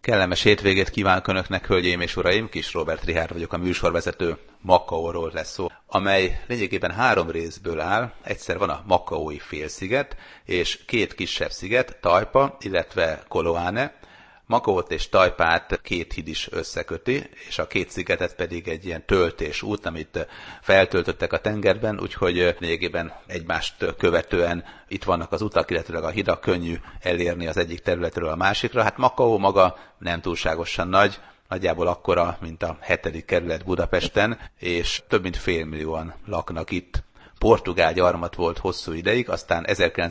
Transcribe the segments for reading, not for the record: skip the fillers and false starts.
Kellemes hétvégét kívánok Önöknek, hölgyeim és uraim! Kis Róbert Richárd vagyok, a műsorvezető. Makaóról lesz szó, amely lényegében 3 részből áll. Egyszer van a Makaói félsziget, és 2 kisebb sziget, Tajpa, illetve Koloane. Makaót és Tajpát 2 híd is összeköti, és a 2 szigetet pedig egy ilyen töltésút, amit feltöltöttek a tengerben, úgyhogy lényegében egymást követően itt vannak az utak, illetve a hidak, könnyű elérni az egyik területről a másikra. Hát Makaó maga nem túlságosan nagy, nagyjából akkora, mint a 7. kerület Budapesten, és több mint félmillióan laknak itt. Portugál gyarmat volt hosszú ideig, aztán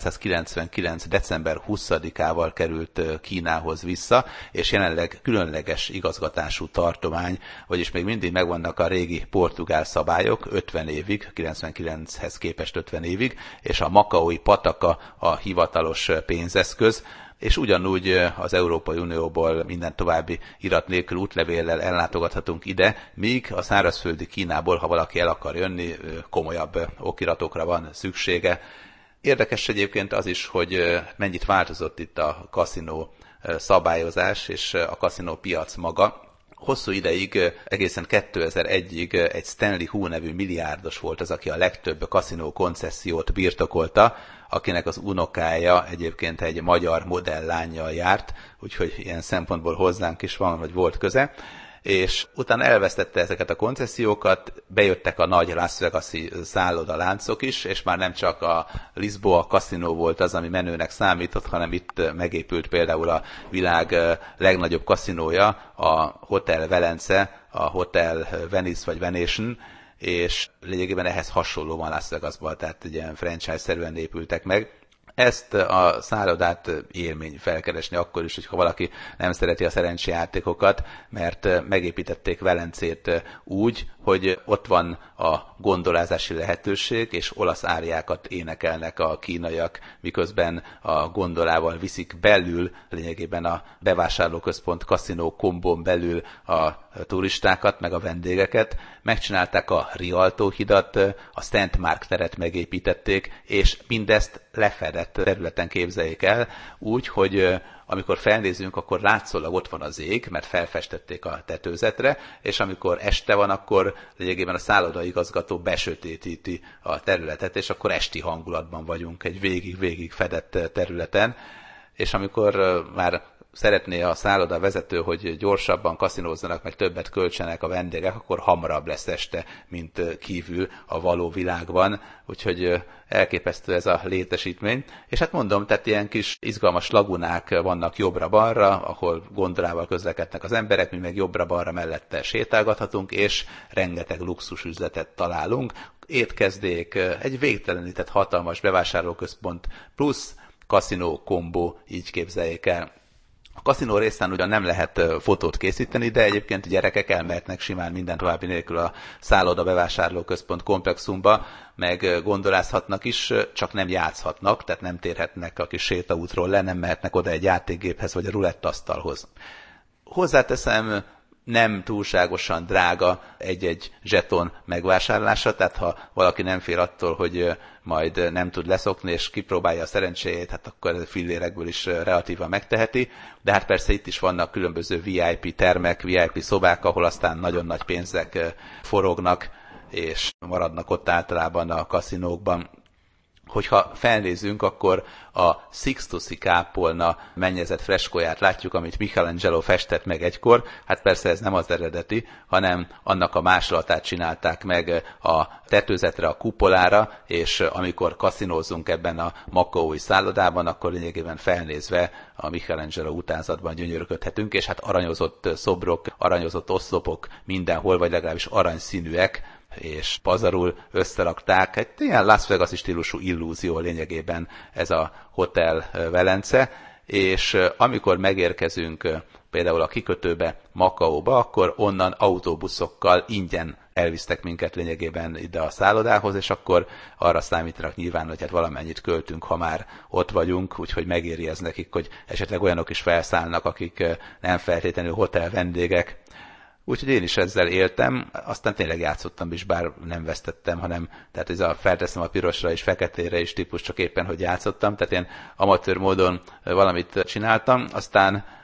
1999. december 20-ával került Kínához vissza, és jelenleg különleges igazgatású tartomány, vagyis még mindig megvannak a régi portugál szabályok, 50 évig, 99-hez képest 50 évig, és a makaói pataka a hivatalos pénzeszköz, és ugyanúgy az Európai Unióból minden további irat nélkül útlevéllel ellátogathatunk ide, míg a szárazföldi Kínából, ha valaki el akar jönni, komolyabb okiratokra van szüksége. Érdekes egyébként az is, hogy mennyit változott itt a kaszinó szabályozás és a kaszinó piac maga. Hosszú ideig, egészen 2001-ig egy Stanley Hu nevű milliárdos volt az, aki a legtöbb kaszinó koncessziót birtokolta, akinek az unokája egyébként egy magyar modellánnyal járt, úgyhogy ilyen szempontból hozzánk is van, vagy volt köze, és utána elvesztette ezeket a koncesziókat, bejöttek a nagy Las Vegas-i szállodaláncok is, és már nem csak a Lisboa kaszinó volt az, ami menőnek számított, hanem itt megépült például a világ legnagyobb kaszinója, a Hotel Velence, a Hotel Venice vagy Venetian, és lényegében ehhez hasonló van Las Vegasban, tehát ilyen franchise-szerűen épültek meg. Ezt a szállodát élmény felkeresni akkor is, hogyha valaki nem szereti a szerencsejátékokat, mert megépítették Velencét úgy, hogy ott van a gondolázási lehetőség, és olasz áriákat énekelnek a kínaiak, miközben a gondolával viszik belül, lényegében a bevásárlóközpont kaszinó kombón belül a turistákat, meg a vendégeket. Megcsinálták a Rialto hidat, a Szent Márk teret megépítették, és mindezt lefedett területen képzeljék el, úgy, hogy amikor felnézünk, akkor látszólag ott van az ég, mert felfestették a tetőzetre, és amikor este van, akkor lényegében a szállodaigazgató besötétíti a területet, és akkor esti hangulatban vagyunk egy végig fedett területen, és amikor már szeretné a szálloda vezető, hogy gyorsabban kaszinózzanak, meg többet költsenek a vendégek, akkor hamarabb lesz este, mint kívül a való világban. Úgyhogy elképesztő ez a létesítmény. És hát mondom, tehát ilyen kis izgalmas lagunák vannak jobbra-balra, ahol gondolával közlekednek az emberek, mi meg jobbra-balra mellette sétálgathatunk, és rengeteg luxusüzletet találunk. Étkezdék, egy végtelenített hatalmas bevásárlóközpont plusz kaszinó kombó, így képzeljék el. A kaszinó részen ugyan nem lehet fotót készíteni, de egyébként gyerekek elmehetnek simán minden további nélkül a szálloda bevásárlóközpont komplexumba, meg gondolázhatnak is, csak nem játszhatnak, tehát nem térhetnek a kis sétaútról le, nem mehetnek oda egy játékgéphez vagy a rulettasztalhoz. Hozzáteszem, nem túlságosan drága egy-egy zseton megvásárlása, tehát ha valaki nem fél attól, hogy majd nem tud leszokni és kipróbálja a szerencséjét, hát akkor fillérekből is relatívan megteheti, de hát persze itt is vannak különböző VIP termek, VIP szobák, ahol aztán nagyon nagy pénzek forognak, és maradnak ott általában a kaszinókban. Hogyha felnézünk, akkor a Sixtusi kápolna mennyezett freskóját látjuk, amit Michelangelo festett meg egykor. Hát persze ez nem az eredeti, hanem annak a másolatát csinálták meg a tetőzetre, a kupolára, és amikor kaszinózunk ebben a makaói szállodában, akkor lényegében felnézve a Michelangelo utánzatban gyönyörködhetünk, és hát aranyozott szobrok, aranyozott oszlopok mindenhol, vagy legalábbis aranyszínűek, és pazarul összerakták. Egy ilyen Las Vegas-i stílusú illúzió lényegében ez a Hotel Velence, és amikor megérkezünk például a kikötőbe, Makaóba, akkor onnan autóbuszokkal ingyen elvisztek minket lényegében ide a szállodához, és akkor arra számítanak nyilván, hogy hát valamennyit költünk, ha már ott vagyunk, úgyhogy megéri ez nekik, hogy esetleg olyanok is felszállnak, akik nem feltétlenül hotel vendégek. Úgyhogy én is ezzel éltem, aztán tényleg játszottam is, bár nem vesztettem, hanem tehát ez a felteszem a pirosra és feketére is típus, csak éppen, hogy játszottam, tehát én amatőr módon valamit csináltam, aztán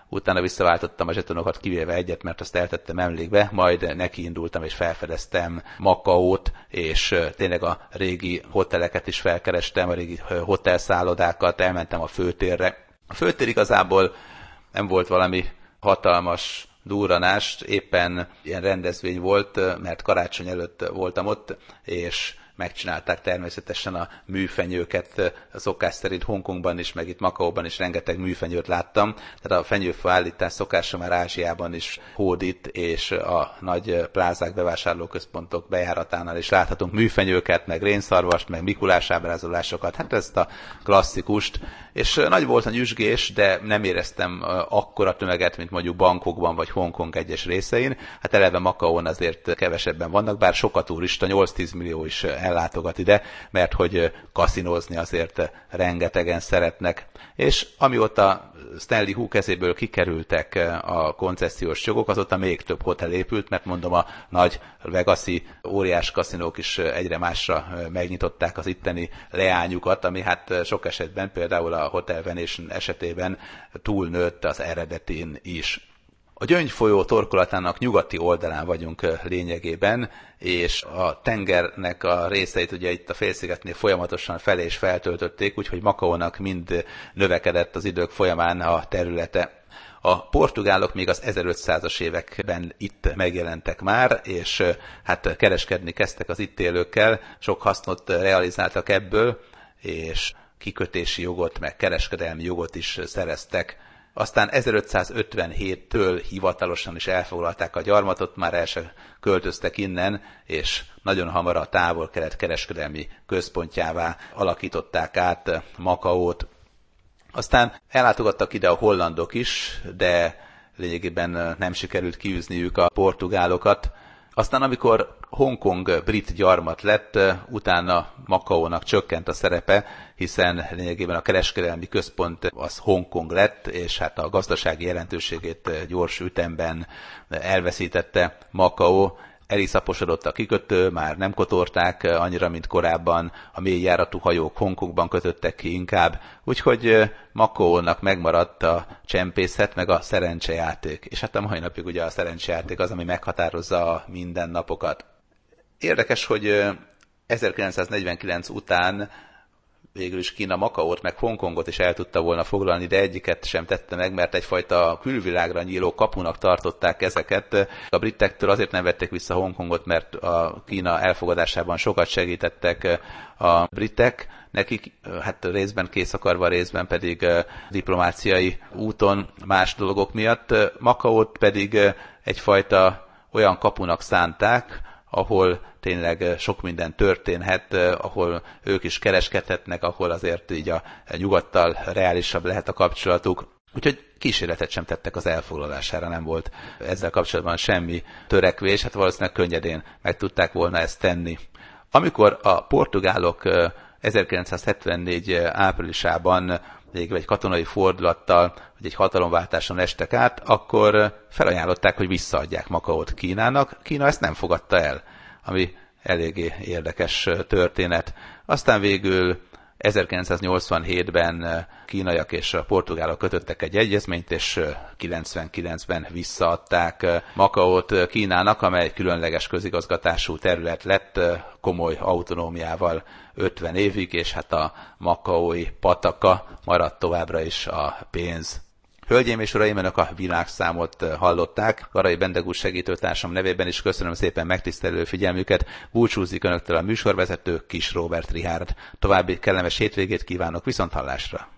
utána visszaváltottam a zsetonokat, kivéve egyet, mert azt eltettem emlékbe, majd nekiindultam és felfedeztem Macaót, és tényleg a régi hoteleket is felkerestem, a régi hotelszállodákat, elmentem a főtérre. A főtér igazából nem volt valami hatalmas durranás, éppen ilyen rendezvény volt, mert karácsony előtt voltam ott, és megcsinálták természetesen a műfenyőket, a szokás szerint Hongkongban is, meg itt Macaóban is rengeteg műfenyőt láttam. Tehát a fenyőfa állítás szokása már Ázsiában is hódít, és a nagy plázák, bevásárlóközpontok bejáratánál is láthatunk műfenyőket, meg rénszarvast, meg Mikulás ábrázolásokat. Hát ezt a klasszikust. És nagy volt a nyüzsgés, de nem éreztem akkora tömeget, mint mondjuk Bangkokban vagy Hongkong egyes részein. Hát eleve Macaón azért kevesebben vannak, bár sok a turista, 8-10 millió is ellátogat ide, mert hogy kaszinózni azért rengetegen szeretnek. És amióta Stanley Ho kezéből kikerültek a koncesziós jogok, azóta még több hotel épült, mert mondom, a nagy Vegasi óriás kaszinók is egyre másra megnyitották az itteni leányukat, ami hát sok esetben, például a Hotel Venetian esetében túlnőtt az eredetin is. A Gyöngy folyó torkolatának nyugati oldalán vagyunk lényegében, és a tengernek a részeit ugye itt a félszigetnél folyamatosan fel és feltöltötték, úgyhogy Macaónak mind növekedett az idők folyamán a területe. A portugálok még az 1500-as években itt megjelentek már, és hát kereskedni kezdtek az itt élőkkel, sok hasznot realizáltak ebből, és kikötési jogot, meg kereskedelmi jogot is szereztek. Aztán 1557-től hivatalosan is elfoglalták a gyarmatot, már el se költöztek innen, és nagyon hamar a távol-kelet kereskedelmi központjává alakították át Macaót. Aztán ellátogattak ide a hollandok is, de lényegében nem sikerült kiűzniük a portugálokat. Aztán amikor Hongkong brit gyarmat lett, utána Macaónak csökkent a szerepe, hiszen lényegében a kereskedelmi központ az Hongkong lett, és hát a gazdasági jelentőségét gyors ütemben elveszítette Macaó. Eliszaposodott a kikötő, már nem kotorták annyira, mint korábban, a mélyjáratú hajók Hongkongban kötöttek ki inkább, úgyhogy Macaónak megmaradt a csempészet, meg a szerencsejáték. És hát a mai napig ugye a szerencsejáték az, ami meghatározza a mindennapokat. Érdekes, hogy 1949 után végül is Kína Macaót meg Hongkongot is el tudta volna foglalni, de egyiket sem tette meg, mert egyfajta külvilágra nyíló kapunak tartották ezeket. A britektől azért nem vették vissza Hongkongot, mert a Kína elfogadásában sokat segítettek a britek. Nekik hát részben kész akarva, részben pedig diplomáciai úton más dolgok miatt. Macaót pedig egyfajta olyan kapunak szánták, ahol tényleg sok minden történhet, ahol ők is kereskedhetnek, ahol azért így a nyugattal reálisabb lehet a kapcsolatuk. Úgyhogy kísérletet sem tettek az elfoglalására, nem volt ezzel kapcsolatban semmi törekvés, hát valószínűleg könnyedén meg tudták volna ezt tenni. Amikor a portugálok 1974 áprilisában végül egy katonai fordulattal, vagy egy hatalomváltáson estek át, akkor felajánlották, hogy visszaadják Macaót Kínának. Kína ezt nem fogadta el, ami eléggé érdekes történet. Aztán végül 1987-ben kínaiak és a portugálok kötöttek egy egyezményt, és 99-ben visszaadták Macaót Kínának, amely különleges közigazgatású terület lett, komoly autonómiával 50 évig, és hát a macaói pataka maradt továbbra is a pénz. Hölgyeim és uraim, önök a világszámot hallották. Garai Bendegúz segítőtársam nevében is köszönöm szépen megtisztelő figyelmüket. Búcsúzik önöktől a műsorvezető, Kiss Róbert Richárd. További kellemes hétvégét kívánok, viszonthallásra!